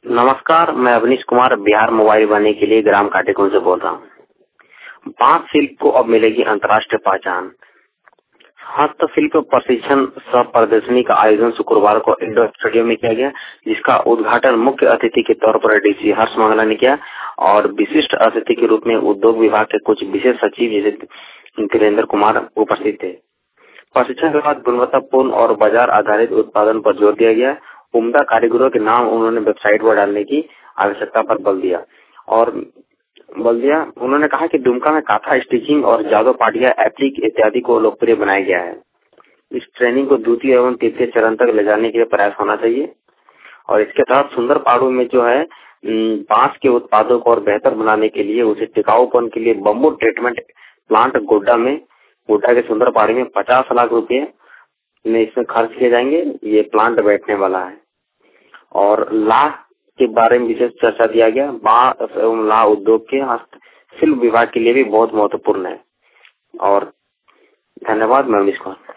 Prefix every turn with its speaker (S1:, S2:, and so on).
S1: नमस्कार, मैं अवनीश कुमार बिहार मोबाइल बनने के लिए ग्राम काटेकुंड से बोल रहा हूँ। बांस शिल्प को अब मिलेगी अंतर्राष्ट्रीय पहचान। हस्तशिल्प प्रशिक्षण सह प्रदर्शनी का आयोजन शुक्रवार को इंडोर स्टेडियम में किया गया, जिसका उद्घाटन मुख्य अतिथि के तौर पर डीसी हर्ष मंगला ने किया और विशिष्ट अतिथि के रूप में उद्योग विभाग के कुछ विशेष सचिव जैसे वीरेंद्र कुमार उपस्थित थे। प्रशिक्षण के बाद गुणवत्तापूर्ण और बाजार आधारित उत्पादन पर जोर दिया गया। उम्दा कारीगरों के नाम उन्होंने वेबसाइट पर डालने की आवश्यकता पर बल दिया। उन्होंने कहा कि दुमका में काथा स्टिचिंग और जादू पाटिया एप्लिक इत्यादि को लोकप्रिय बनाया गया है। इस ट्रेनिंग को द्वितीय एवं तृतीय चरण तक ले जाने के लिए प्रयास होना चाहिए और इसके तहत सुंदर पहाड़ों में जो है बांस के उत्पादों को और बेहतर बनाने के लिए उसे टिकाऊपन के लिए बम्बू ट्रीटमेंट प्लांट गोड्डा के सुंदर पहाड़ी में 50 लाख रुपए में इसमें खर्च किए जाएंगे। ये प्लांट बैठने वाला है और लाह के बारे में विशेष चर्चा दिया गया। बांस एवं लाह उद्योग के हस्तशिल्प विभाग के लिए भी बहुत महत्वपूर्ण है। और धन्यवाद। मैं अवनीश कुमार।